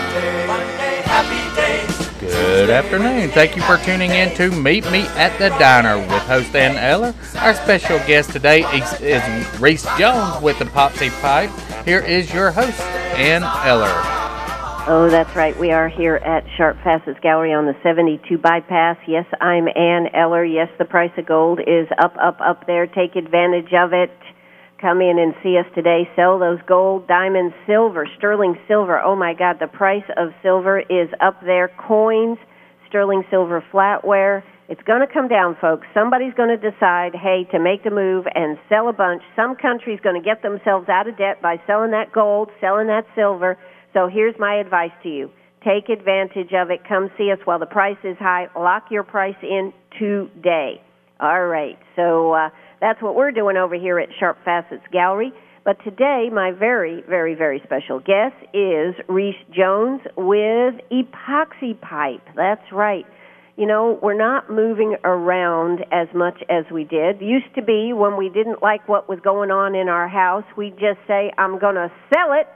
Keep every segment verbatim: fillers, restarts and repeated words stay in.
day, Monday, happy days. Good afternoon. Thank you for tuning in to Meet Me at the Diner with host Ann Eller. Our special guest today is, is Reese Jones with the Epoxy Pipe. Here is your host, Ann Eller. Oh, that's right. We are here at Sharp Facets Gallery on the seventy-two bypass. Yes, I'm Ann Eller. Yes, the price of gold is up, up, up there. Take advantage of it. Come in and see us today. Sell those gold, diamonds, silver, sterling silver. Oh, my God, the price of silver is up there. Coins, sterling silver flatware. It's going to come down, folks. Somebody's going to decide, hey, to make the move and sell a bunch. Some country's going to get themselves out of debt by selling that gold, selling that silver. So here's my advice to you. Take advantage of it. Come see us while the price is high. Lock your price in today. All right. So uh, that's what we're doing over here at Sharp Facets Gallery. But today, my very, very, very special guest is Reese Jones with Epoxy Pipe. That's right. You know, we're not moving around as much as we did. Used to be when we didn't like what was going on in our house, we'd just say, I'm going to sell it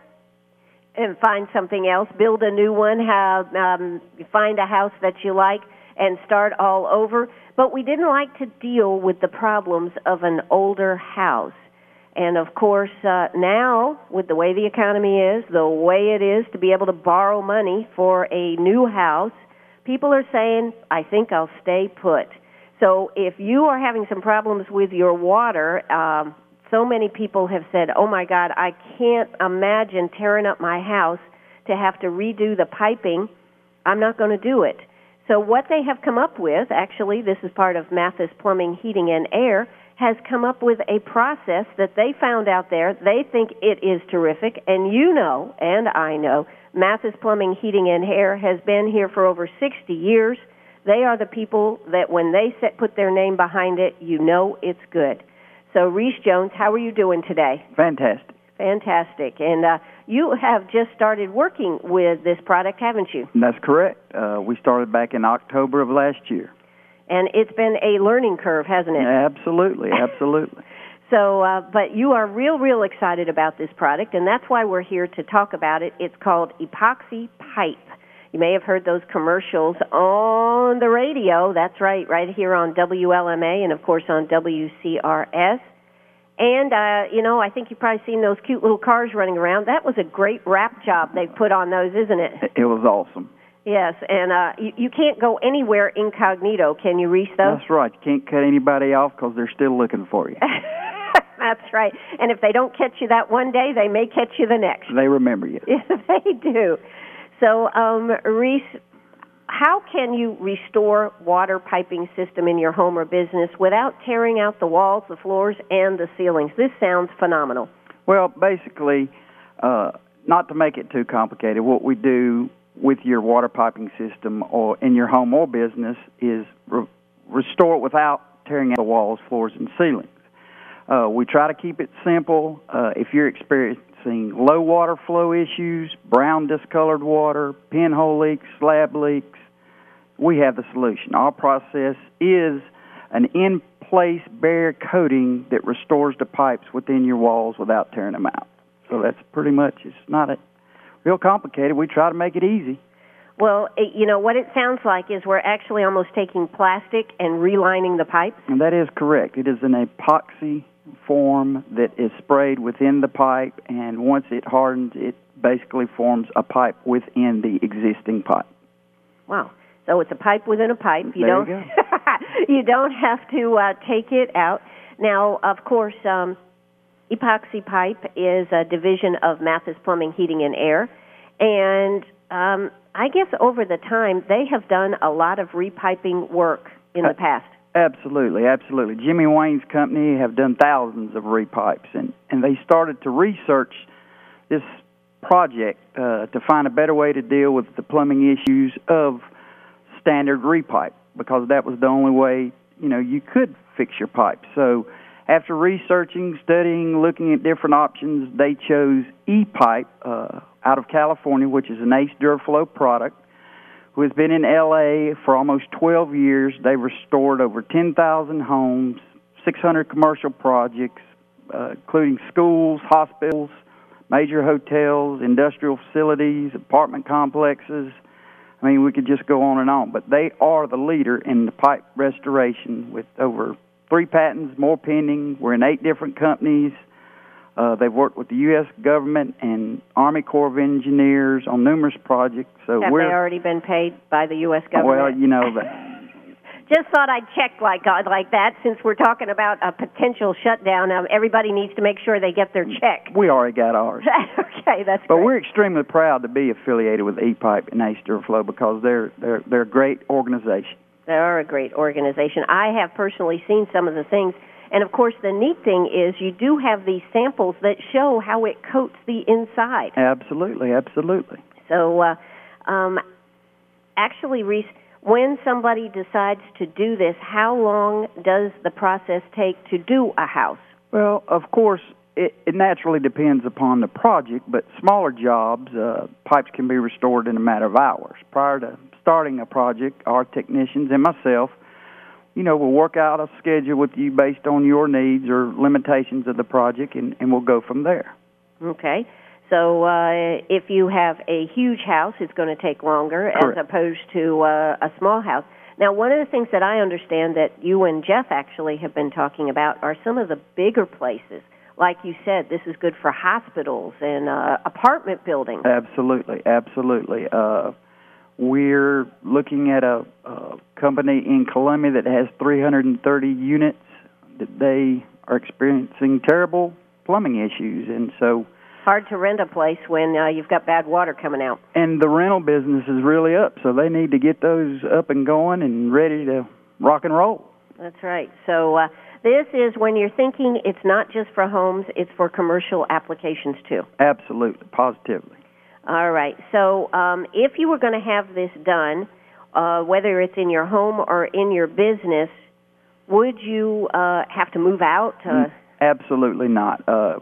and find something else, build a new one, have, um, find a house that you like, and start all over. But we didn't like to deal with the problems of an older house. And, of course, uh, now, with the way the economy is, the way it is to be able to borrow money for a new house, people are saying, I think I'll stay put. So if you are having some problems with your water, um, so many people have said, oh, my God, I can't imagine tearing up my house to have to redo the piping. I'm not going to do it. So what they have come up with, actually, this is part of Mathis Plumbing, Heating, and Air, has come up with a process that they found out there. They think it is terrific, and you know, and I know, Mathis Plumbing, Heating, and Air has been here for over sixty years. They are the people that when they set, put their name behind it, you know it's good. So, Reese Jones, how are you doing today? Fantastic. Fantastic. And uh, you have just started working with this product, haven't you? That's correct. Uh, we started back in October of last year. And it's been a learning curve, hasn't it? Absolutely, absolutely. So, uh, but you are real, real excited about this product, and that's why we're here to talk about it. It's called Epoxy Pipe. You may have heard those commercials on the radio. That's right, right here on W L M A and, of course, on W C R S. And, uh, you know, I think you've probably seen those cute little cars running around. That was a great wrap job they put on those, isn't it? It was awesome. Yes, and uh, you, you can't go anywhere incognito, can you, Reese, though? That's right. You can't cut anybody off because they're still looking for you. That's right. And if they don't catch you that one day, they may catch you the next. They remember you. Yes, they do. So, um, Reese, how can you restore water piping system in your home or business without tearing out the walls, the floors, and the ceilings? This sounds phenomenal. Well, basically, uh, not to make it too complicated, what we do with your water piping system or in your home or business is re- restore it without tearing out the walls, floors, and ceilings. Uh, we try to keep it simple. Uh, if you're experiencing low water flow issues, brown discolored water, pinhole leaks, slab leaks, we have the solution. Our process is an in-place bare coating that restores the pipes within your walls without tearing them out. So that's pretty much, it's not a real complicated. We try to make it easy. Well, it, you know, what it sounds like is we're actually almost taking plastic and relining the pipes. And that is correct. It is an epoxy form that is sprayed within the pipe, and once it hardens, it basically forms a pipe within the existing pipe. Wow. So it's a pipe within a pipe. You there don't, you go. You don't have to uh, take it out. Now, of course, um, Epoxy Pipe is a division of Mathis Plumbing, Heating, and Air, and um, I guess over the time they have done a lot of repiping work in the past. Absolutely, absolutely. Jimmy Wayne's company have done thousands of repipes, and, and they started to research this project uh, to find a better way to deal with the plumbing issues of standard repipe, because that was the only way, you know, you could fix your pipe. So after researching, studying, looking at different options, they chose E-Pipe uh, out of California, which is an Ace Duraflow product, who has been in L A for almost twelve years. They've restored over ten thousand homes, six hundred commercial projects, uh, including schools, hospitals, major hotels, industrial facilities, apartment complexes. I mean, we could just go on and on. But they are the leader in the pipe restoration with over three patents, more pending. We're in eight different companies. Uh, they've worked with the U S government and Army Corps of Engineers on numerous projects. So Have we're, they already been paid by the U S government? Well, you know that. Just thought I'd check like uh, like that since we're talking about a potential shutdown. Um, everybody needs to make sure they get their check. We already got ours. Okay, that's But great. we're extremely proud to be affiliated with E-Pipe and Ace Duraflow because they're they're they're a great organization. They are a great organization. I have personally seen some of the things. And, of course, the neat thing is you do have these samples that show how it coats the inside. Absolutely, absolutely. So, uh, um, actually, Reese, when somebody decides to do this, how long does the process take to do a house? Well, of course, it, it naturally depends upon the project, but smaller jobs, uh, pipes can be restored in a matter of hours. Prior to starting a project, our technicians and myself, you know, we'll work out a schedule with you based on your needs or limitations of the project, and, and we'll go from there. Okay. So uh, if you have a huge house, it's going to take longer Correct. as opposed to uh, a small house. Now, one of the things that I understand that you and Jeff actually have been talking about are some of the bigger places. Like you said, this is good for hospitals and uh, apartment buildings. Absolutely, absolutely. Uh, we're looking at a, a company in Columbia that has three hundred thirty units that they are experiencing terrible plumbing issues, and so hard to rent a place when uh, you've got bad water coming out. And the rental business is really up, so they need to get those up and going and ready to rock and roll. That's right. So uh, this is when you're thinking it's not just for homes, it's for commercial applications too. Absolutely, positively. All right. So um, if you were going to have this done, uh, whether it's in your home or in your business, would you uh, have to move out? Uh, Absolutely not. Uh,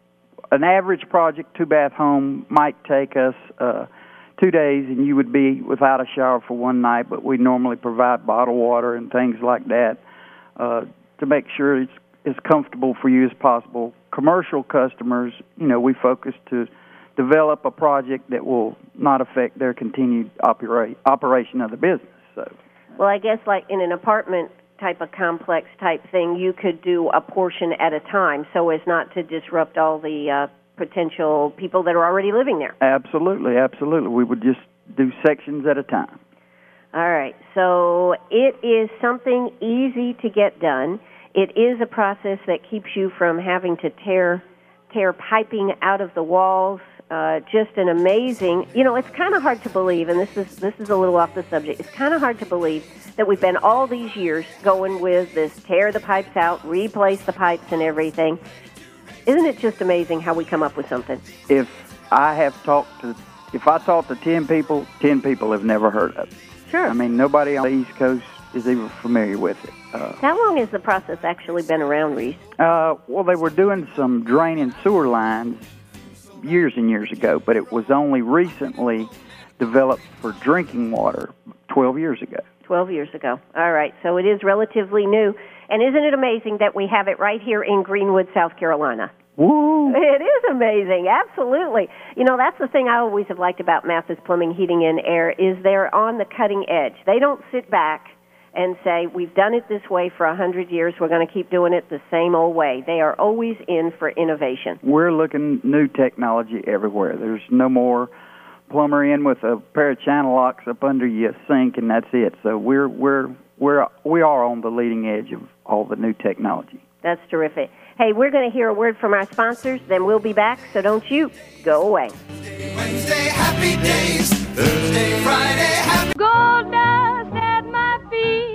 an average project, two-bath home, might take us uh, two days, and you would be without a shower for one night, but we normally provide bottled water and things like that uh, to make sure it's as comfortable for you as possible. Commercial customers, you know, we focus to develop a project that will not affect their continued opera- operation of the business. So, well, I guess like in an apartment type of complex type thing, you could do a portion at a time so as not to disrupt all the uh, potential people that are already living there. Absolutely, absolutely. We would just do sections at a time. All right. So it is something easy to get done. It is a process that keeps you from having to tear tear piping out of the walls. Uh, just an amazing, you know, it's kind of hard to believe, and this is this is a little off the subject, it's kind of hard to believe that we've been all these years going with this tear the pipes out, replace the pipes and everything. Isn't it just amazing how we come up with something? If I have talked to, if I talk to ten people, ten people have never heard of it. Sure. I mean, nobody on the East Coast is even familiar with it. Uh, How long has the process actually been around, Reese? uh, well, they were doing some drain and sewer lines years and years ago, but it was only recently developed for drinking water twelve years ago. twelve years ago. All right, so it is relatively new. And isn't it amazing that we have it right here in Greenwood, South Carolina? Woo! It is amazing, absolutely. You know, that's the thing I always have liked about Mathis Plumbing, Heating, and Air is they're on the cutting edge. They don't sit back and say, we've done it this way for one hundred years, we're going to keep doing it the same old way. They are always in for innovation. We're looking new technology everywhere. There's no more plumber in with a pair of channel locks up under your sink, and that's it. So we're we're we're we are on the leading edge of all the new technology. That's terrific. Hey, we're going to hear a word from our sponsors, then we'll be back, so don't you go away. Wednesday, happy days. Thursday, Friday, happy Gold dust at my feet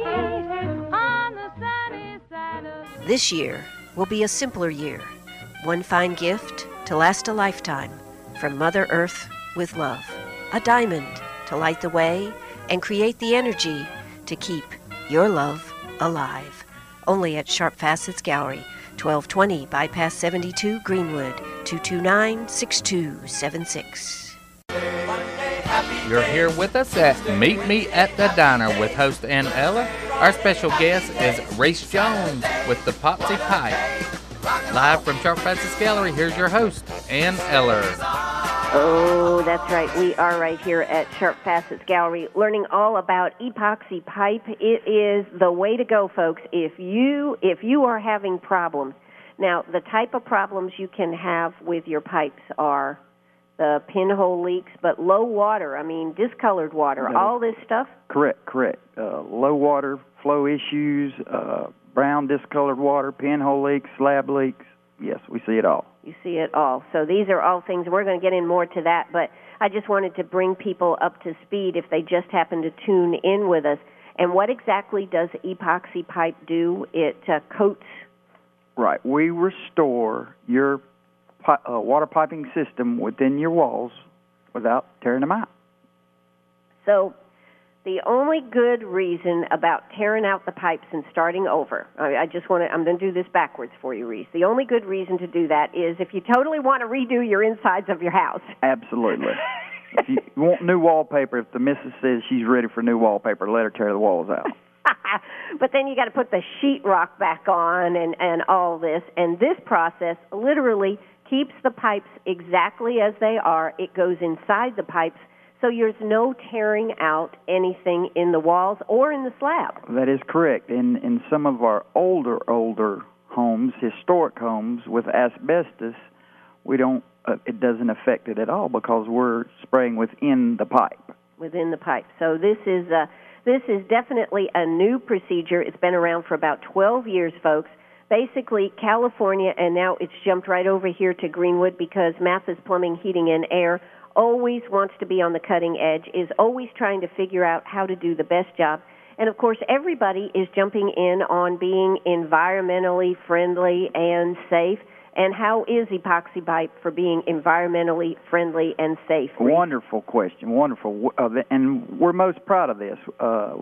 on the sunny side of... This year will be a simpler year. One fine gift to last a lifetime from Mother Earth with love. A diamond to light the way and create the energy to keep your love alive. Only at Sharp Facets Gallery, twelve twenty Bypass seventy-two Greenwood, two two nine, six two seven six. You're here with us at Meet Me at the Diner with host Ann Eller. Our special guest is Reese Jones with the Popsy Pipe. Live from Sharp Fastest Gallery, here's your host, Ann Eller. Oh, that's right. We are right here at Sharp Facets Gallery learning all about epoxy pipe. It is the way to go, folks. If you if you are having problems, now the type of problems you can have with your pipes are the pinhole leaks, but low water, I mean discolored water, That all this stuff. Correct, correct. Uh, low water flow issues, uh, brown discolored water, pinhole leaks, slab leaks. Yes, we see it all. You see it all. So these are all things, and we're going to get in more to that, but I just wanted to bring people up to speed if they just happen to tune in with us. And what exactly does epoxy pipe do? It uh, coats. Right. We restore your pi- uh, water piping system within your walls without tearing them out. So the only good reason about tearing out the pipes and starting over, I, I just want to, I'm going to do this backwards for you, Reese. The only good reason to do that is if you totally want to redo your insides of your house. Absolutely. If you want new wallpaper, if the missus says she's ready for new wallpaper, let her tear the walls out. But then you got to put the sheetrock back on and, and all this. And this process literally keeps the pipes exactly as they are. It goes inside the pipes, so there's no tearing out anything in the walls or in the slab. That is correct. In in some of our older, older homes, historic homes with asbestos, we don't. Uh, it doesn't affect it at all because we're spraying within the pipe. Within the pipe. So this is uh, this is definitely a new procedure. It's been around for about twelve years, folks. Basically, California, and now it's jumped right over here to Greenwood because Mathis Plumbing, Heating, and Air always wants to be on the cutting edge, is always trying to figure out how to do the best job. And, of course, everybody is jumping in on being environmentally friendly and safe. And how is epoxy pipe for being environmentally friendly and safe? Wonderful question, wonderful. Uh, and we're most proud of this. Uh,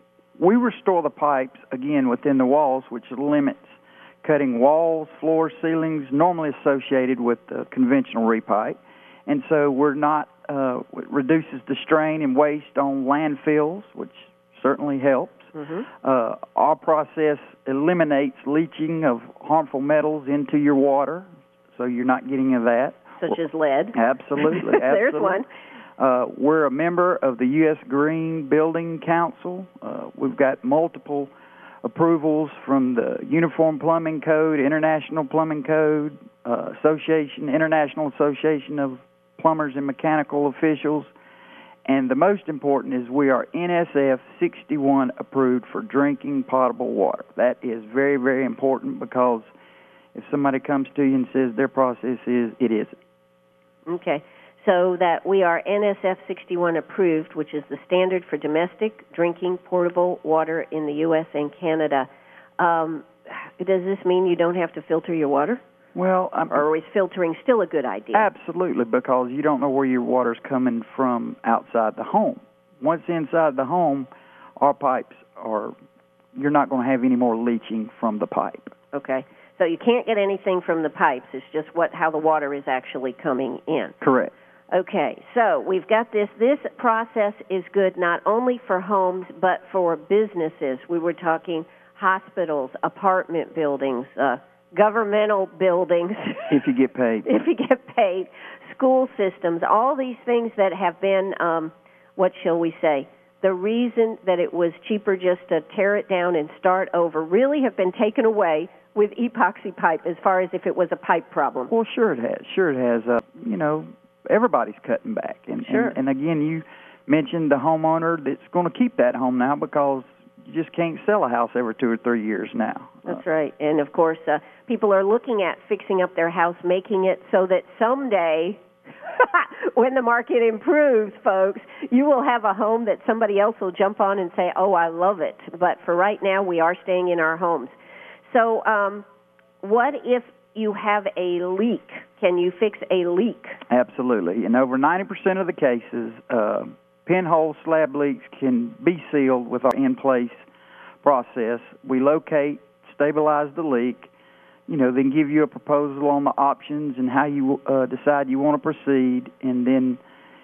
we restore the pipes, again, within the walls, which limits cutting walls, floors, ceilings, normally associated with the conventional repipe. And so we're not, uh, it reduces the strain and waste on landfills, which certainly helps. Mm-hmm. Uh, our process eliminates leaching of harmful metals into your water, so you're not getting into that. Such as lead. Absolutely. There's absolutely. one. Uh, we're a member of the U S Green Building Council. Uh, we've got multiple approvals from the Uniform Plumbing Code, International Plumbing Code, uh, Association, International Association of Plumbers and Mechanical Officials. And the most important is we are N S F sixty-one approved for drinking potable water. That is very, very important because if somebody comes to you and says their process is, it isn't. Okay. So that we are N S F sixty-one approved, which is the standard for domestic drinking potable water in the U S and Canada. Um, does this mean you don't have to filter your water? Well, I'm, or is filtering still a good idea? Absolutely, because you don't know where your water's coming from outside the home. Once inside the home, our pipes are, you're not going to have any more leaching from the pipe. Okay. So you can't get anything from the pipes. It's just what how the water is actually coming in. Correct. Okay. So we've got this. This process is good not only for homes but for businesses. We were talking hospitals, apartment buildings, uh, governmental buildings. If you get paid. If you get paid. School systems, all these things that have been, um, what shall we say, the reason that it was cheaper just to tear it down and start over really have been taken away with epoxy pipe as far as if it was a pipe problem. Well, sure it has. Sure it has. Uh, you know, everybody's cutting back. And, sure. and, and again, you mentioned the homeowner that's going to keep that home now because you just can't sell a house every two or three years now. That's right. And, of course, uh, people are looking at fixing up their house, making it so that someday, when the market improves, folks, you will have a home that somebody else will jump on and say, oh, I love it. But for right now, we are staying in our homes. So um, what if you have a leak? Can you fix a leak? Absolutely. In over ninety percent of the cases, uh, pinhole slab leaks can be sealed with our in-place process. We locate, stabilize the leak, you know, then give you a proposal on the options and how you uh, decide you want to proceed. And then,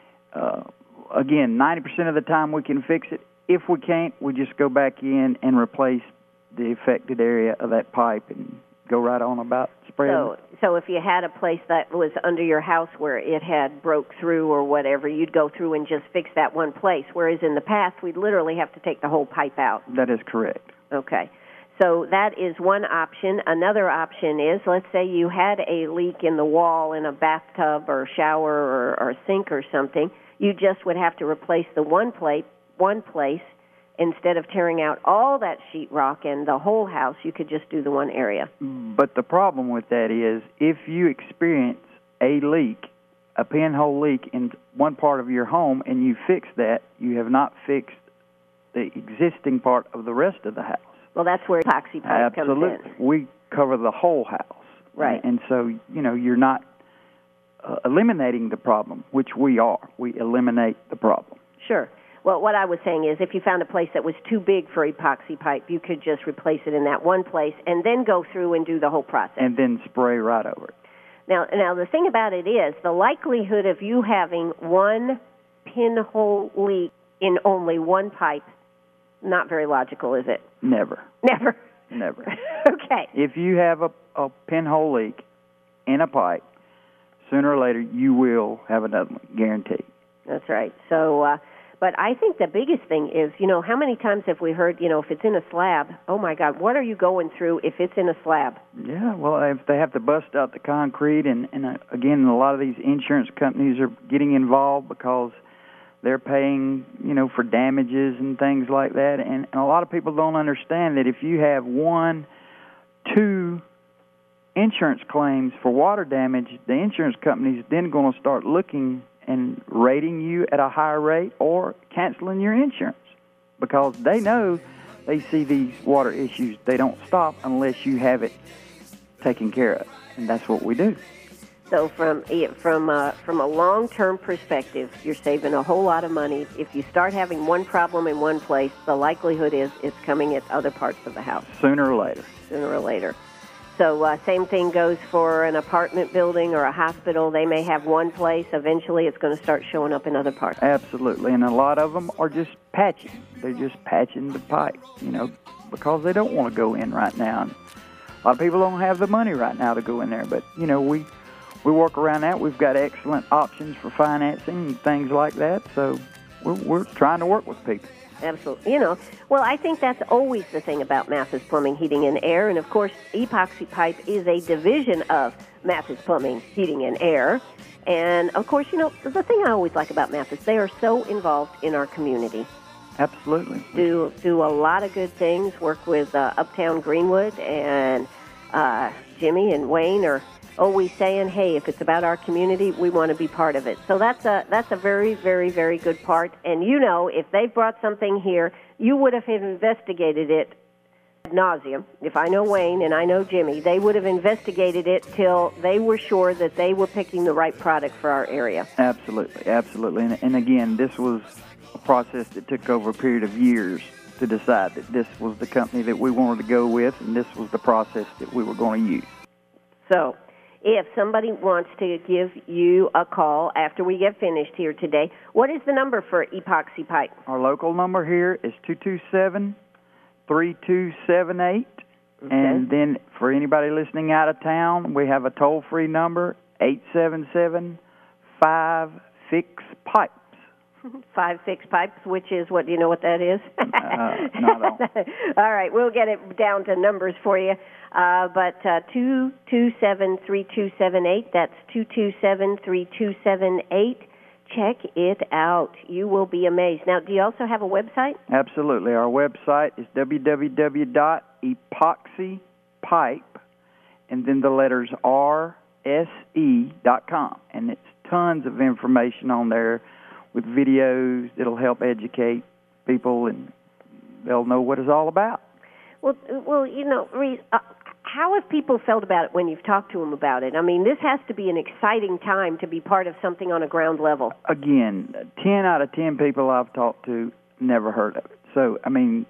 uh, again, ninety percent of the time we can fix it. If we can't, we just go back in and replace the affected area of that pipe and go right on about spray So, it. so if you had a place that was under your house where it had broke through or whatever, you'd go through and just fix that one place. Whereas in the past, we'd literally have to take the whole pipe out. That is correct. Okay. So that is one option. Another option is, let's say you had a leak in the wall in a bathtub or shower or, or sink or something. You just would have to replace the one plate, one place. Instead of tearing out all that sheetrock and the whole house, you could just do the one area. But the problem with that is if you experience a leak, a pinhole leak in one part of your home, and you fix that, you have not fixed the existing part of the rest of the house. Well, that's where epoxy pipe Absolutely. comes in. We cover the whole house. Right. And, and so, you know, you're not uh, eliminating the problem, which we are. We eliminate the problem. Sure. Well, what I was saying is if you found a place that was too big for epoxy pipe, you could just replace it in that one place and then go through and do the whole process. And then spray right over it. Now, now the thing about it is the likelihood of you having one pinhole leak in only one pipe, not very logical, is it? Never. Never. Never. Okay. If you have a, a pinhole leak in a pipe, sooner or later you will have another one, guaranteed. That's right. So, uh, but I think the biggest thing is, you know, how many times have we heard, you know, if it's in a slab, oh, my God, what are you going through if it's in a slab? Yeah, well, if they have to bust out the concrete, and, and uh, again, a lot of these insurance companies are getting involved because they're paying, you know, for damages and things like that. And, and a lot of people don't understand that if you have one, two insurance claims for water damage, the insurance company's then going to start looking and rating you at a higher rate or canceling your insurance because they know they see these water issues. They don't stop unless you have it taken care of, and that's what we do. So from from uh, from a long-term perspective, you're saving a whole lot of money. If you start having one problem in one place, the likelihood is it's coming at other parts of the house. Sooner or later. Sooner or later. So uh, same thing goes for an apartment building or a hospital. They may have one place. Eventually it's going to start showing up in other parts. Absolutely. And a lot of them are just patching. They're just patching the pipe, you know, because they don't want to go in right now. And a lot of people don't have the money right now to go in there. But, you know, we, we work around that. We've got excellent options for financing and things like that. So we're, we're trying to work with people. Absolutely. You know, well, I think that's always the thing about Mathis Plumbing, Heating, and Air. And, of course, epoxy pipe is a division of Mathis Plumbing, Heating, and Air. And, of course, you know, the thing I always like about Mathis, they are so involved in our community. Absolutely. Do do a lot of good things, work with uh, Uptown Greenwood, and uh, Jimmy and Wayne are always saying, hey, if it's about our community, we want to be part of it. So that's a that's a very, very, very good part. And you know, if they brought something here, you would have investigated it ad nauseum. If I know Wayne and I know Jimmy, they would have investigated it till they were sure that they were picking the right product for our area. Absolutely, absolutely. And, and again, this was a process that took over a period of years to decide that this was the company that we wanted to go with, and this was the process that we were going to use. So if somebody wants to give you a call after we get finished here today, what is the number for epoxy pipe? Our local number here is two two seven, three two seven eight. Okay. And then for anybody listening out of town, we have a toll-free number, eight seven seven, five fix pipes. Five fix pipes, which is, what, do you know what that is? Uh, no, I don't. All right, we'll get it down to numbers for you. Uh, but uh, two two seven, three two seven eight, that's two two seven, three two seven eight. Check it out. You will be amazed. Now, do you also have a website? Absolutely. Our website is w w w dot epoxy pipe, and then the letters R S E dot com. And it's tons of information on there with videos that'll help educate people, and they'll know what it's all about. Well, well, you know, Reese, uh, how have people felt about it when you've talked to them about it? I mean, this has to be an exciting time to be part of something on a ground level. Again, ten out of ten people I've talked to never heard of it. So, I mean,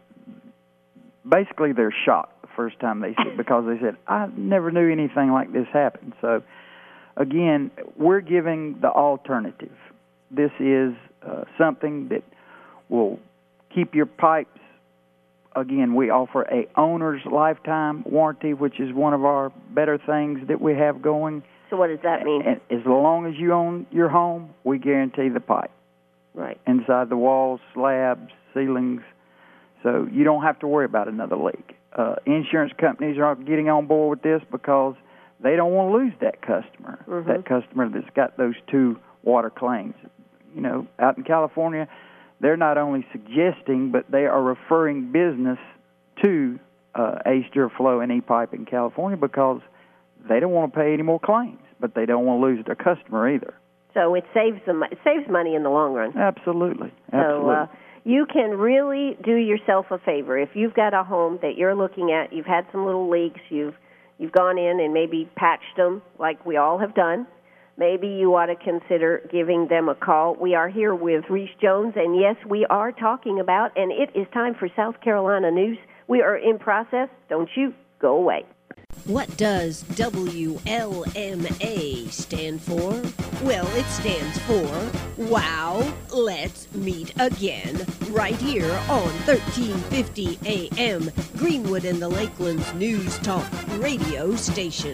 basically they're shocked the first time they see it because they said, I never knew anything like this happened. So, again, we're giving the alternative. This is uh, something that will keep your pipes again, we offer a owner's lifetime warranty, which is one of our better things that we have going. So what does that mean? And as long as you own your home, we guarantee the pipe. Right. Inside the walls, slabs, ceilings. So you don't have to worry about another leak. Uh, insurance companies are getting on board with this because they don't want to lose that customer, mm-hmm. that customer that's got those two water claims. You know, out in California, they're not only suggesting, but they are referring business to uh, Ace Duraflow and E-Pipe in California because they don't want to pay any more claims, but they don't want to lose their customer either. So it saves them. It saves money in the long run. Absolutely, So absolutely. uh, you can really do yourself a favor if you've got a home that you're looking at. You've had some little leaks. You've you've gone in and maybe patched them, like we all have done. Maybe you ought to consider giving them a call. We are here with Reese Jones, and yes, we are talking about, and it is time for South Carolina news. We are in process. Don't you go away. What does W L M A stand for? Well, it stands for Wow, Let's Meet Again, right here on thirteen fifty A M, Greenwood and the Lakeland's News Talk radio station.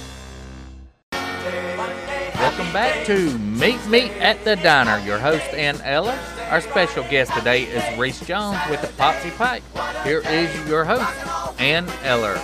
Welcome back to Meet Me at the Diner. Your host, Ann Eller. Our special guest today is Reese Jones with the Popsy Pipe. Here is your host, Ann Eller.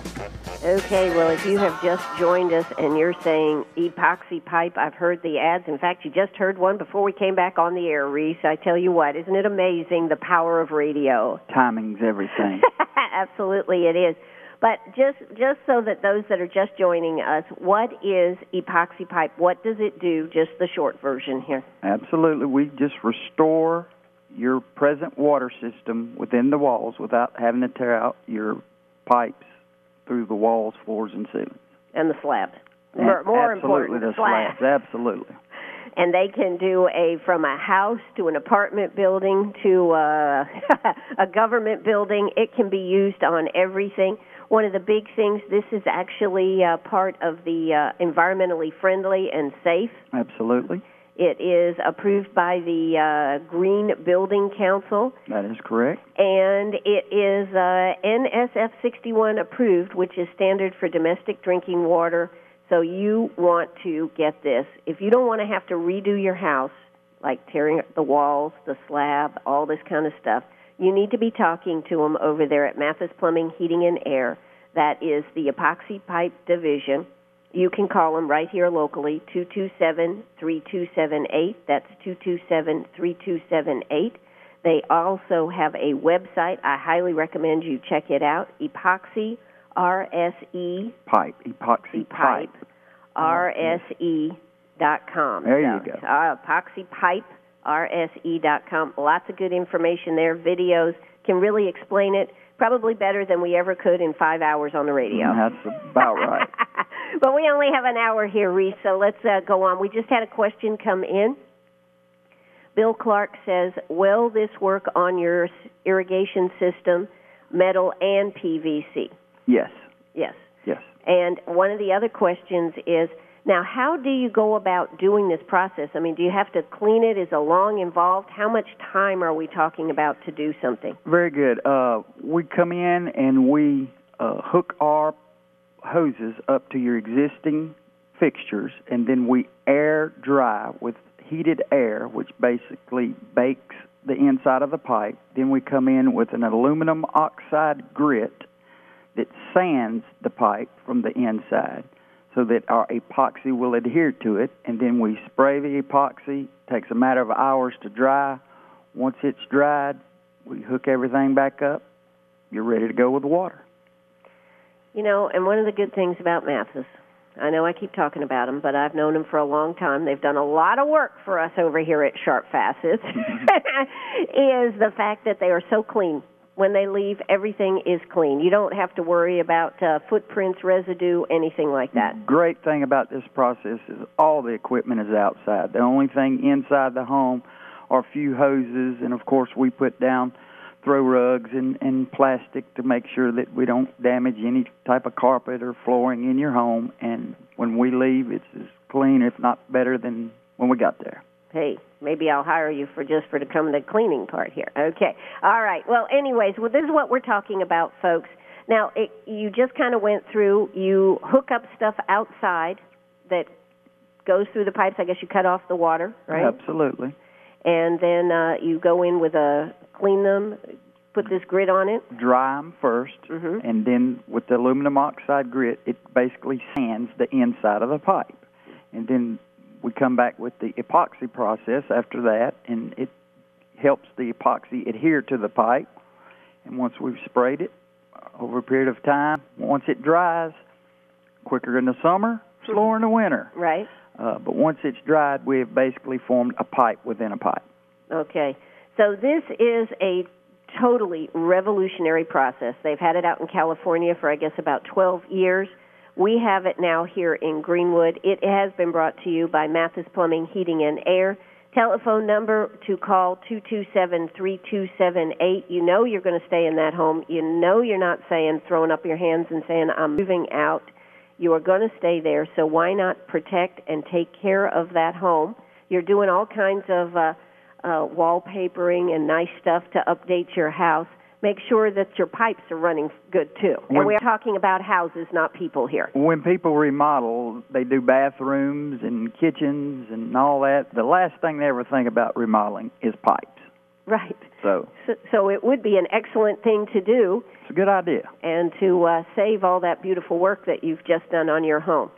Okay, well, if you have just joined us and you're saying epoxy pipe, I've heard the ads. In fact, you just heard one before we came back on the air, Reese. I tell you what, isn't it amazing, the power of radio? Timing's everything. Absolutely, it is. But just just so that those that are just joining us, what is epoxy pipe? What does it do? Just the short version here. Absolutely. We just restore your present water system within the walls without having to tear out your pipes through the walls, floors, and ceilings. And the slabs. More, more Absolutely, important, the slabs. slabs. Absolutely. And they can do a from a house to an apartment building to a, a government building. It can be used on everything. One of the big things, this is actually uh, part of the uh, environmentally friendly and safe. Absolutely. It is approved by the uh, Green Building Council. That is correct. And it is uh, N S F sixty-one approved, which is standard for domestic drinking water. So you want to get this. If you don't want to have to redo your house, like tearing the walls, the slab, all this kind of stuff, you need to be talking to them over there at Mathis Plumbing, Heating, and Air. That is the Epoxy Pipe Division. You can call them right here locally, two two seven, three two seven eight. That's two two seven, three two seven eight. They also have a website. I highly recommend you check it out, Epoxy, R S E. Pipe, Epoxy Pipe. R S E dot com. There you so, go. Uh, Epoxy Pipe, R S E dot com. Lots of good information there. Videos can really explain it, probably better than we ever could in five hours on the radio. That's about right. But we only have an hour here, Reese, so let's uh, go on. We just had a question come in. Bill Clark says, will this work on your irrigation system, metal and P V C? Yes. Yes. Yes. And one of the other questions is, now, how do you go about doing this process? I mean, do you have to clean it? Is it long involved? How much time are we talking about to do something? Very good. Uh, we come in and we uh, hook our hoses up to your existing fixtures, and then we air dry with heated air, which basically bakes the inside of the pipe. Then we come in with an aluminum oxide grit that sands the pipe from the inside so that our epoxy will adhere to it, and then we spray the epoxy. It takes a matter of hours to dry. Once it's dried, we hook everything back up. You're ready to go with the water. You know, and one of the good things about Mathis, I know I keep talking about them, but I've known them for a long time. They've done a lot of work for us over here at Sharp Facets, is the fact that they are so clean. When they leave, everything is clean. You don't have to worry about uh, footprints, residue, anything like that. Great thing about this process is all the equipment is outside. The only thing inside the home are a few hoses, and, of course, we put down throw rugs and, and plastic to make sure that we don't damage any type of carpet or flooring in your home. And when we leave, it's as clean, if not better, than when we got there. Hey, maybe I'll hire you for just for to come to the cleaning part here. Okay. All right. Well, anyways, well, this is what we're talking about, folks. Now, it, you just kind of went through, you hook up stuff outside that goes through the pipes. I guess you cut off the water, right? Absolutely. And then uh, you go in with a, clean them, put this grit on it. Dry them first, Mhm. and then with the aluminum oxide grit, it basically sands the inside of the pipe. And then we come back with the epoxy process after that, and it helps the epoxy adhere to the pipe. And once we've sprayed it over a period of time, once it dries, quicker in the summer, slower in the winter. Right. Uh, but once it's dried, we have basically formed a pipe within a pipe. Okay. So this is a totally revolutionary process. They've had it out in California for, I guess, about twelve years. We have it now here in Greenwood. It has been brought to you by Mathis Plumbing, Heating, and Air. Telephone number to call two two seven, three two seven eight. You know you're going to stay in that home. You know you're not saying, throwing up your hands and saying, I'm moving out. You are going to stay there, so why not protect and take care of that home? You're doing all kinds of uh, uh, wallpapering and nice stuff to update your house. Make sure that your pipes are running good, too. And When- we're talking about houses, not people here. When people remodel, they do bathrooms and kitchens and all that. The last thing they ever think about remodeling is pipes. Right. So So, so it would be an excellent thing to do it's a good idea. and to uh, save all that beautiful work that you've just done on your home.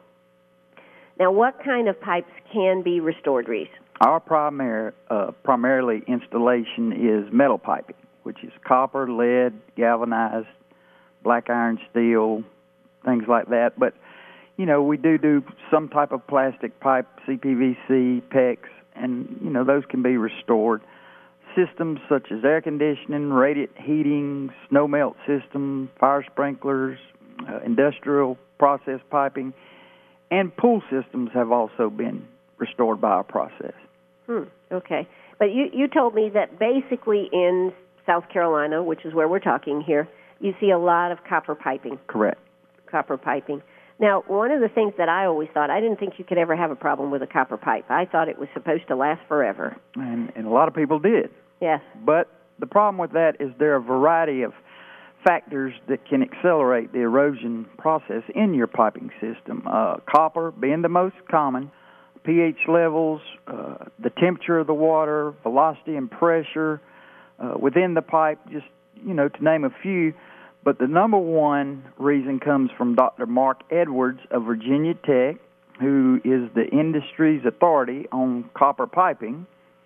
Now, what kind of pipes can be restored, Reese? Our primary, uh, primarily installation is metal piping, which is copper, lead, galvanized, black iron steel, things like that. But, you know, we do do some type of plastic pipe, C P V C, PEX, and, you know, those can be restored. Systems such as air conditioning, radiant heating, snow melt system, fire sprinklers, uh, industrial process piping, and pool systems have also been restored by our process. Hmm, okay. But you, you told me that basically in South Carolina, which is where we're talking here, you see a lot of copper piping. Correct. Copper piping. Now, one of the things that I always thought, I didn't think you could ever have a problem with a copper pipe. I thought it was supposed to last forever. And, and a lot of people did. Yes. But the problem with that is there are a variety of factors that can accelerate the erosion process in your piping system. Uh, copper being the most common, pH levels, uh, the temperature of the water, velocity and pressure uh, within the pipe, just, you know, to name a few. But the number one reason comes from Doctor Mark Edwards of Virginia Tech, who is the industry's authority on copper piping.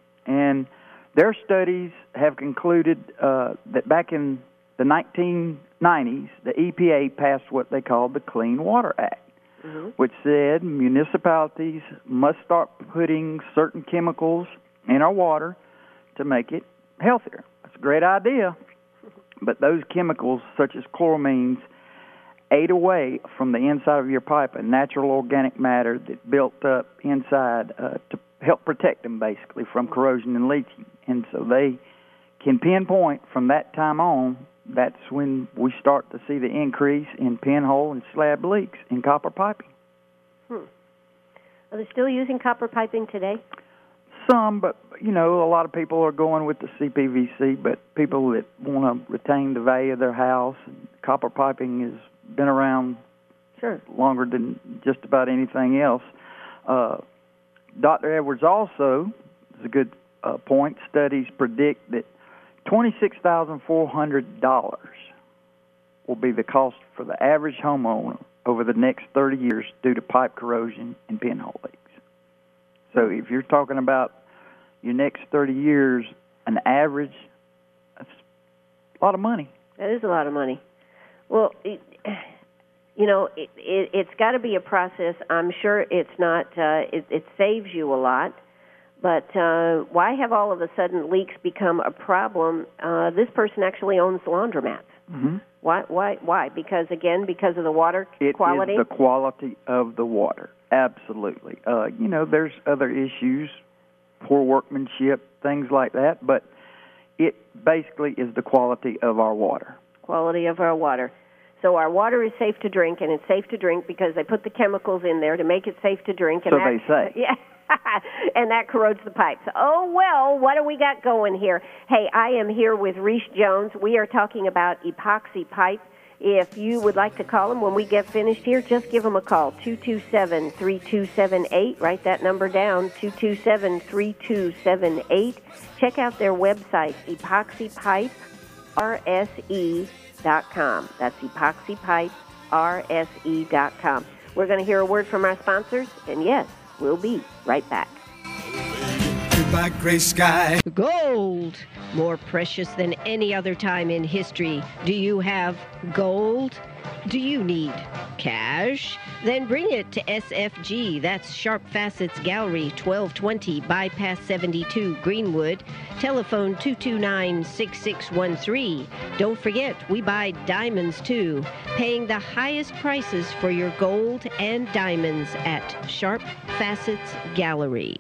And their studies have concluded uh, that back in the nineteen nineties, the E P A passed what they called the Clean Water Act, mm-hmm. which said municipalities must start putting certain chemicals in our water to make it healthier. That's a great idea, but those chemicals, such as chloramines, ate away from the inside of your pipe a natural organic matter that built up inside uh, to help protect them, basically, from corrosion and leaching. And so they can pinpoint from that time on, that's when we start to see the increase in pinhole and slab leaks in copper piping. Hmm. Are they still using copper piping today? Some, but, you know, a lot of people are going with the C P V C, but people that want to retain the value of their house, copper piping has been around sure. longer than just about anything else. Uh, Doctor Edwards also, is a good uh, point, studies predict that twenty-six thousand four hundred dollars will be the cost for the average homeowner over the next thirty years due to pipe corrosion and pinhole leaks. So if you're talking about your next thirty years, an average, that's a lot of money. That is a lot of money. Well, it, you know, it, it, it's got to be a process. I'm sure it's not, uh, it, it saves you a lot. But uh, why have all of a sudden leaks become a problem? Uh, this person actually owns laundromats. Mm-hmm. Why? Why? Why? Because again, because of the water it quality. It is the quality of the water. Absolutely. Uh, you know, there's other issues, poor workmanship, things like that. But it basically is the quality of our water. Quality of our water. So our water is safe to drink, and it's safe to drink because they put the chemicals in there to make it safe to drink. And So that, they say. Yeah. and that corrodes the pipes. Oh, well, what do we got going here? Hey, I am here with Reese Jones. We are talking about epoxy pipe. If you would like to call him when we get finished here, just give him a call, two two seven, three two seven eight. Write that number down, two two seven, three two seven eight. Check out their website, epoxy pipe r s e dot com. That's epoxy pipe r s e dot com. We're going to hear a word from our sponsors, and yes, we'll be right back. By gray sky. Gold, more precious than any other time in history. Do you have gold? Do you need cash? Then bring it to S F G. That's Sharp Facets Gallery, twelve twenty Bypass seventy-two, Greenwood. Telephone two two nine, six six one three. Don't forget, we buy diamonds too. Paying the highest prices for your gold and diamonds at Sharp Facets Gallery.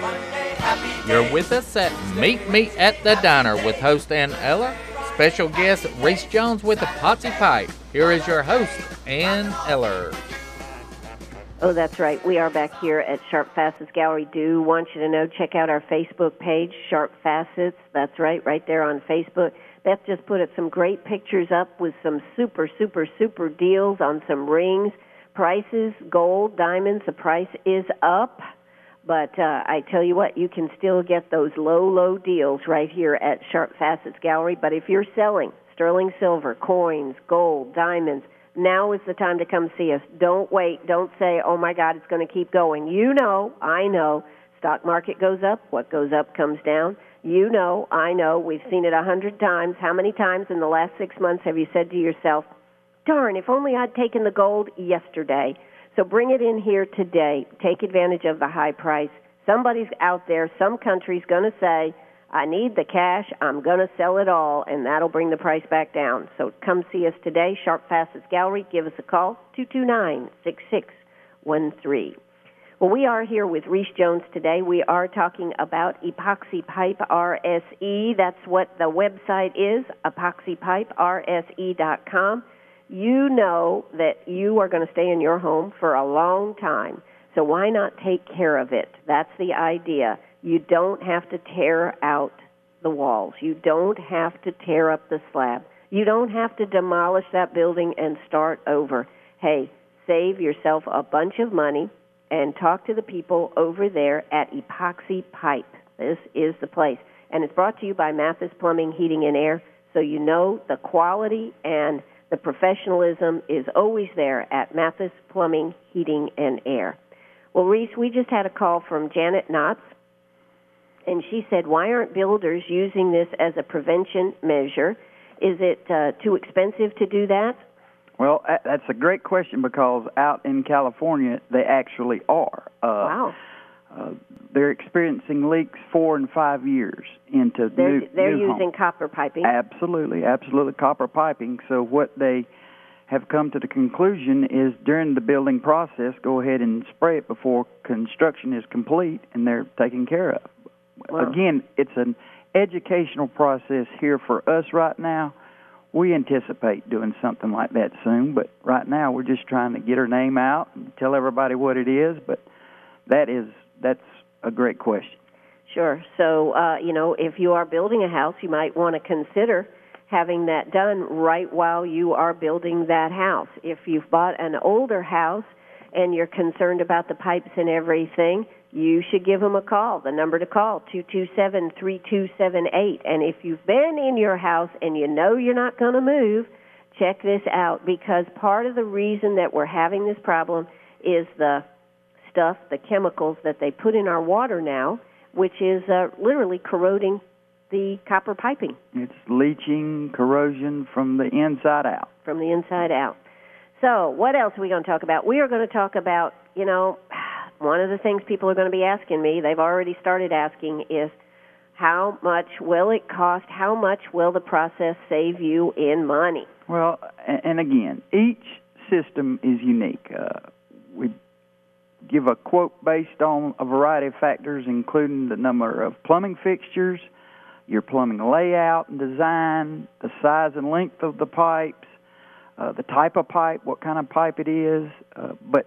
You're with us at Meet Me at the Diner with host Ann Eller. Special guest Reese Jones with Epoxy Pipe. Here is your host, Ann Eller. Oh, that's right. We are back here at Sharp Facets Gallery. Do want you to know, check out our Facebook page, Sharp Facets. That's right, right there on Facebook. Beth just put up some great pictures up with some super, super, super deals on some rings. Prices, gold, diamonds, the price is up. But uh, I tell you what, you can still get those low, low deals right here at Sharp Facets Gallery. But if you're selling sterling silver, coins, gold, diamonds, now is the time to come see us. Don't wait. Don't say, oh, my God, it's going to keep going. You know, I know, stock market goes up. What goes up comes down. You know, I know, we've seen it a hundred times. How many times in the last six months have you said to yourself, darn, if only I'd taken the gold yesterday? So bring it in here today. Take advantage of the high price. Somebody's out there, some country's going to say, I need the cash, I'm going to sell it all, and that'll bring the price back down. So come see us today, Sharp Facets Gallery. Give us a call, two two nine, six six one three. Well, we are here with Reese Jones today. We are talking about Epoxy Pipe R S E. That's what the website is, epoxy pipe r s e dot com. You know that you are going to stay in your home for a long time, so why not take care of it? That's the idea. You don't have to tear out the walls. You don't have to tear up the slab. You don't have to demolish that building and start over. Hey, save yourself a bunch of money and talk to the people over there at Epoxy Pipe. This is the place. And it's brought to you by Mathis Plumbing, Heating, and Air, so you know the quality and the professionalism is always there at Mathis Plumbing, Heating, and Air. Well, Reese, we just had a call from Janet Knotts, and she said, why aren't builders using this as a prevention measure? Is it uh, too expensive to do that? Well, that's a great question because out in California, they actually are. Uh, wow. Uh, they're experiencing leaks four and five years into they're, new They're new using homes. copper piping. Absolutely, absolutely copper piping. So what they have come to the conclusion is during the building process, go ahead and spray it before construction is complete, and they're taken care of. Wow. Again, it's an educational process here for us right now. We anticipate doing something like that soon, but right now we're just trying to get our name out and tell everybody what it is, but that is that's a great question. Sure. So, uh, you know, if you are building a house, you might want to consider having that done right while you are building that house. If you've bought an older house and you're concerned about the pipes and everything, you should give them a call. The number to call, two two seven, three two seven eight. And if you've been in your house and you know you're not going to move, check this out, because part of the reason that we're having this problem is the stuff, the chemicals that they put in our water now, which is uh, literally corroding the copper piping. It's leaching, corrosion from the inside out. From the inside out. So what else are we going to talk about? We are going to talk about, you know, one of the things people are going to be asking me, they've already started asking, is how much will it cost? How much will the process save you in money? Well, and again, each system is unique. Uh, we give a quote based on a variety of factors, including the number of plumbing fixtures, your plumbing layout and design, the size and length of the pipes, uh, the type of pipe, what kind of pipe it is. Uh, but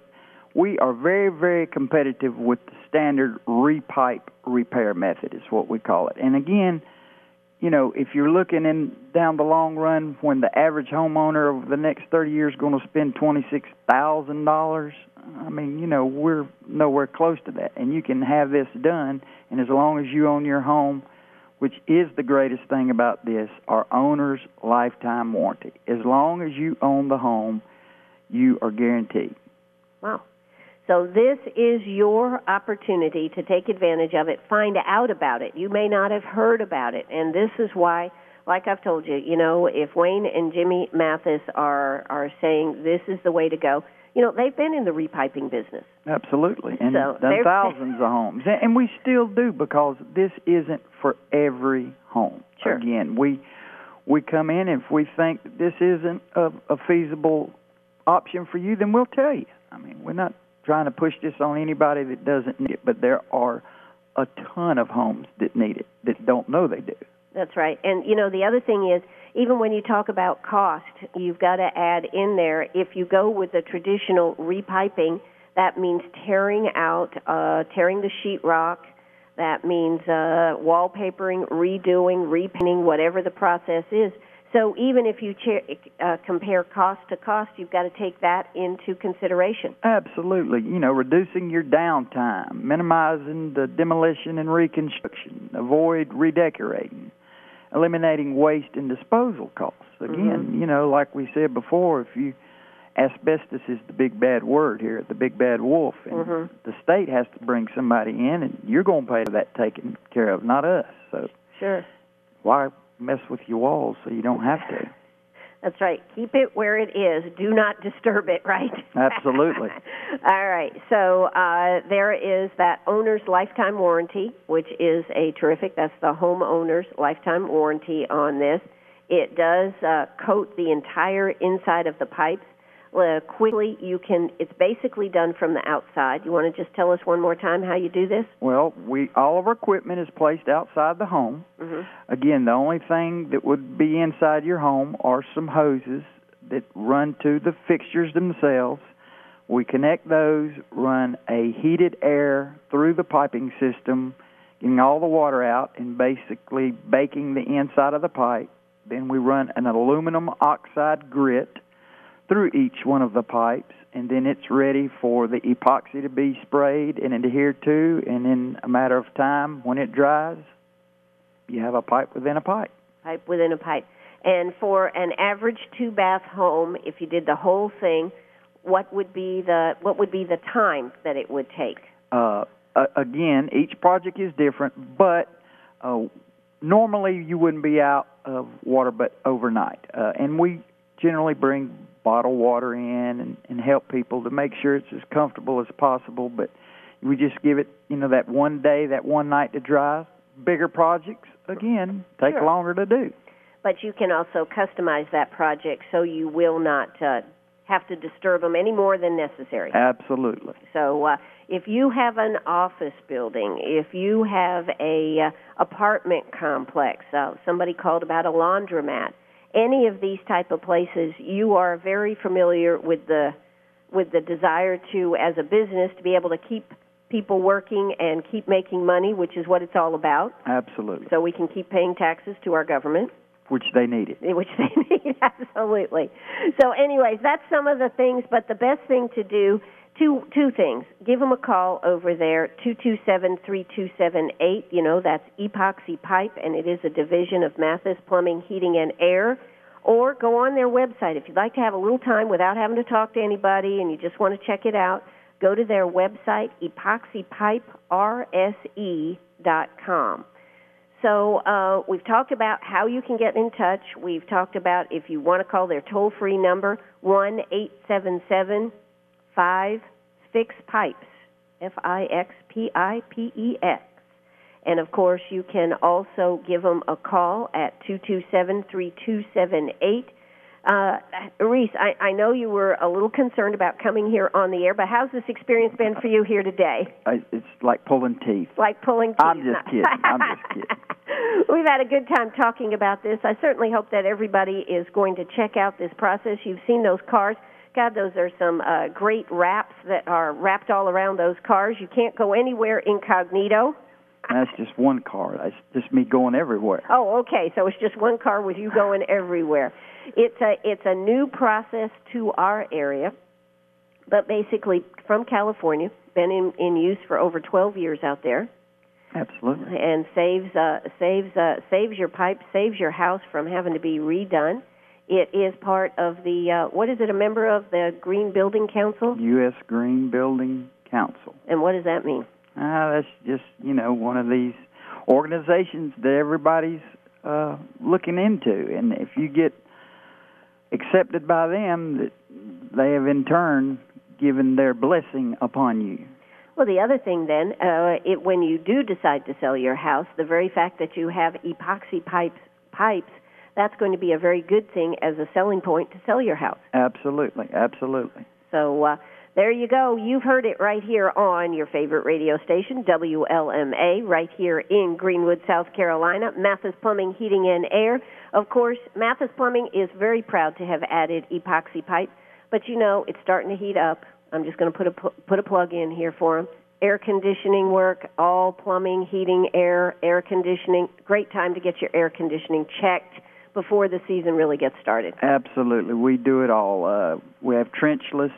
we are very, very competitive with the standard repipe repair method is what we call it. And again, you know, if you're looking in down the long run when the average homeowner over the next thirty years is going to spend twenty-six thousand dollars, I mean, you know, we're nowhere close to that. And you can have this done, and as long as you own your home, which is the greatest thing about this, our owner's lifetime warranty. As long as you own the home, you are guaranteed. Wow. So this is your opportunity to take advantage of it, find out about it. You may not have heard about it, and this is why, like I've told you, you know, if Wayne and Jimmy Mathis are, are saying this is the way to go, you know, they've been in the repiping business. Absolutely, and So done they're- thousands of homes. And and we still do because this isn't for every home. Sure. Again, we we come in, and if we think that this isn't a, a feasible option for you, then we'll tell you. I mean, we're not trying to push this on anybody that doesn't need it, but there are a ton of homes that need it that don't know they do. That's right. And, you know, the other thing is, even when you talk about cost, you've got to add in there, if you go with the traditional repiping, that means tearing out, uh, tearing the sheetrock. That means uh, wallpapering, redoing, repainting, whatever the process is. So even if you cha- uh, compare cost to cost, you've got to take that into consideration. Absolutely. You know, reducing your downtime, minimizing the demolition and reconstruction, avoid redecorating, eliminating waste and disposal costs. Again, Mm-hmm. you know, like we said before, if you asbestos is the big bad word here, the big bad wolf, and Mm-hmm. the state has to bring somebody in, and you're going to pay for that taken care of, not us. So Sure. why mess with your walls so you don't have to? That's right. Keep it where it is. Do not disturb it, right? Absolutely. All right. So uh, there is that owner's lifetime warranty, which is a terrific, that's the homeowner's lifetime warranty on this. It does uh, coat the entire inside of the pipes. Uh, quickly, you can, it's basically done from the outside. You want to just tell us one more time how you do this? Well, we all of our equipment is placed outside the home. Mm-hmm. Again, the only thing that would be inside your home are some hoses that run to the fixtures themselves. We connect those, run a heated air through the piping system, getting all the water out and basically baking the inside of the pipe. Then we run an aluminum oxide grit through each one of the pipes, and then it's ready for the epoxy to be sprayed and adhered to, and in a matter of time, when it dries, you have a pipe within a pipe. Pipe within a pipe. And for an average two-bath home, if you did the whole thing, what would be the what would be the time that it would take? Uh, uh, again, each project is different, but uh, normally you wouldn't be out of water but overnight. Uh, and we generally bring bottled water in and, and help people to make sure it's as comfortable as possible, but we just give it, you know, that one day, that one night to dry. Bigger projects, again, take Sure. longer to do. But you can also customize that project so you will not uh, have to disturb them any more than necessary. Absolutely. So uh, if you have an office building, if you have a uh, apartment complex, uh, somebody called about a laundromat, any of these type of places, you are very familiar with the with the desire to, as a business, to be able to keep people working and keep making money, which is what it's all about. Absolutely. So we can keep paying taxes to our government. Which they needed. Which they need, absolutely. So anyways, that's some of the things, but the best thing to do, two two things. Give them a call over there, two two seven, three two seven eight. You know, that's Epoxy Pipe, and it is a division of Mathis Plumbing, Heating, and Air. Or go on their website. If you'd like to have a little time without having to talk to anybody and you just want to check it out, go to their website, epoxy pipe r s e dot com. So uh, we've talked about how you can get in touch. We've talked about if you want to call their toll-free number, one eight seven seven, five, fix pipes, F I X P I P E X. And, of course, you can also give them a call at two two seven, three two seven eight. Uh, Reese, I, I know you were a little concerned about coming here on the air, but how's this experience been for you here today? I, it's like pulling teeth. Like pulling teeth. I'm just kidding. I'm just kidding. We've had a good time talking about this. I certainly hope that everybody is going to check out this process. You've seen those cars. God, those are some uh, great wraps that are wrapped all around those cars. You can't go anywhere incognito. That's just one car. That's just me going everywhere. Oh, okay. So it's just one car with you going everywhere. It's a it's a new process to our area, but basically from California, been in, in use for over twelve years out there. Absolutely. And saves uh, saves uh, saves your pipe, saves your house from having to be redone. It is part of the uh, what is it? A member of the Green Building Council? U S Green Building Council. And what does that mean? Uh, that's just, you know, one of these organizations that everybody's uh, looking into. And if you get accepted by them, that they have in turn given their blessing upon you. Well, the other thing then, uh, it, when you do decide to sell your house, the very fact that you have epoxy pipes, pipes, that's going to be a very good thing as a selling point to sell your house. Absolutely, absolutely. So uh, there you go. You've heard it right here on your favorite radio station, W L M A, right here in Greenwood, South Carolina. Mathis Plumbing, Heating, and Air. Of course, Mathis Plumbing is very proud to have added epoxy pipe, but you know, it's starting to heat up. I'm just going to put a put a plug in here for them. Air conditioning work, all plumbing, heating, air, air conditioning. Great time to get your air conditioning checked before the season really gets started. Absolutely. We do it all. Uh, we have trenchless,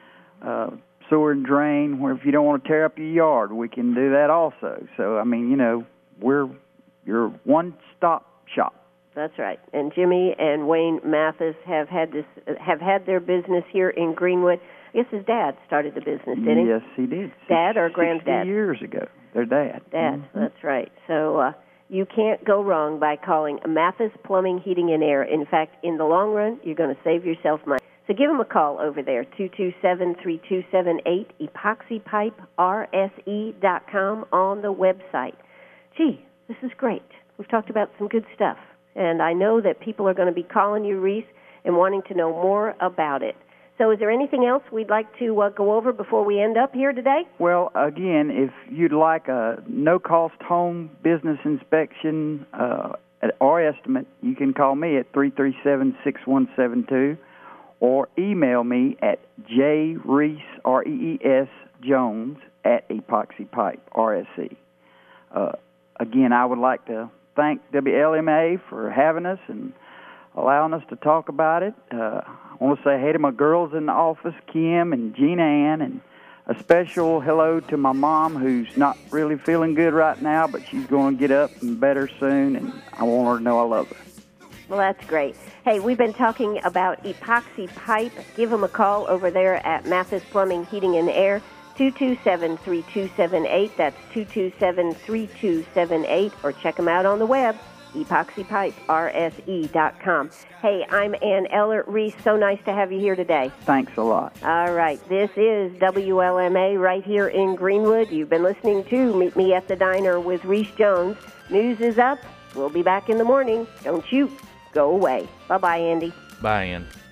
uh, sewer and drain, where if you don't want to tear up your yard, we can do that also. So, I mean, you know, we're your one-stop shop. That's right. And Jimmy and Wayne Mathis have had this have had their business here in Greenwood. I guess his dad started the business, didn't he? Yes, he did. Dad or sixty granddad? years ago. Their dad. Dad, Mm-hmm. that's right. So uh, you can't go wrong by calling Mathis Plumbing, Heating, and Air. In fact, in the long run, you're going to save yourself money. So give them a call over there, two two seven, three two seven eight, epoxy pipe R S E dot com on the website. Gee, this is great. We've talked about some good stuff. And I know that people are going to be calling you, Reese, and wanting to know more about it. So is there anything else we'd like to uh, go over before we end up here today? Well, again, if you'd like a no-cost home business inspection uh, or estimate, you can call me at three three seven, six one seven two or email me at jreese, R E E S, Jones, at Epoxy Pipe, R S E. Uh, again, I would like to thank W L M A for having us and allowing us to talk about it. Uh, I want to say hey to my girls in the office, Kim and Gina Ann, and a special hello to my mom, who's not really feeling good right now, but she's going to get up and better soon, and I want her to know I love her. Well, that's great. Hey, we've been talking about epoxy pipe. Give them a call over there at Mathis Plumbing, Heating, and Air, two two seven, three two seven eight. That's two two seven, three two seven eight. Or check them out on the web, epoxy pipe R S E dot com. Hey, I'm Ann Eller. Reese, so nice to have you here today. Thanks a lot. All right, this is W L M A right here in Greenwood. You've been listening to Meet Me at the Diner with Reese Jones. News is up. We'll be back in the morning. Don't you go away. Bye-bye, Andy. Bye, Ann.